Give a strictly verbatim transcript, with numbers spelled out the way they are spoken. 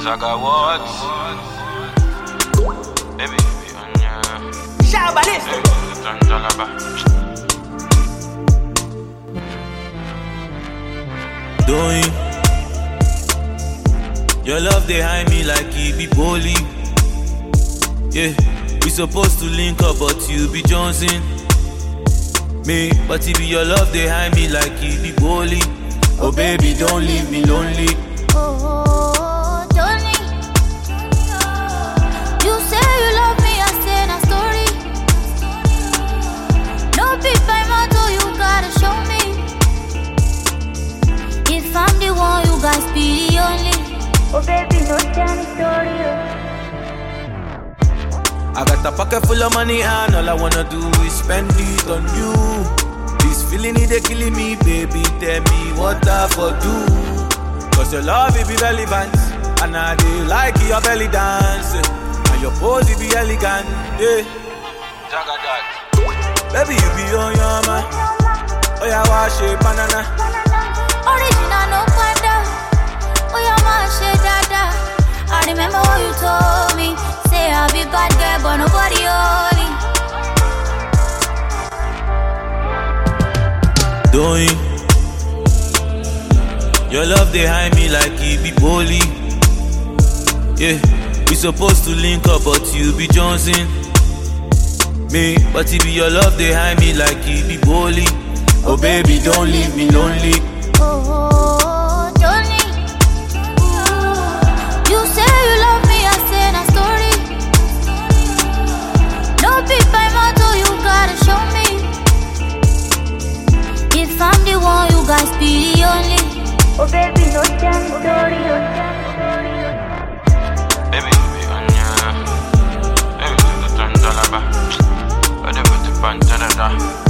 I got what? Baby, baby, on ya. Shabalis. Doing your love they hide me like it be bully. Yeah, we supposed to link up, but you be Johnson. Me, but it be your love they hide me like it be bully. Oh baby, don't leave me lonely. Oh, don't leave. You say you love me, I say na story. No big by motto, you gotta show me. If I'm the one, you guys be the only. Oh baby, no tell me story. I got a pocket full of money and all I wanna do is spend it on you. This feeling it they killing me, baby. Tell me what I for do. Cause your love it be relevant, and I do like your belly dance, and your pose it be elegant, yeah. Jaga that. Baby you be on your man. Oh yeah, wash it banana. Original no panda. Oh yeah, my shit dada. I remember what you told me. Say I'll be bad girl, but nobody only. Doing your love they hide me like it be bully. Yeah, we supposed to link up, but you be Johnson. Me, but it be your love they hide me like it be bully. Oh baby, don't leave me lonely. Oh, don't leave. You say you love me, I say na story. No big by motto, you gotta show me. If I'm the one, you guys be the only. Oh baby, no tell me story. Baby, baby, on ya. Baby, the ten dollar back. Whatever the punch, da da da.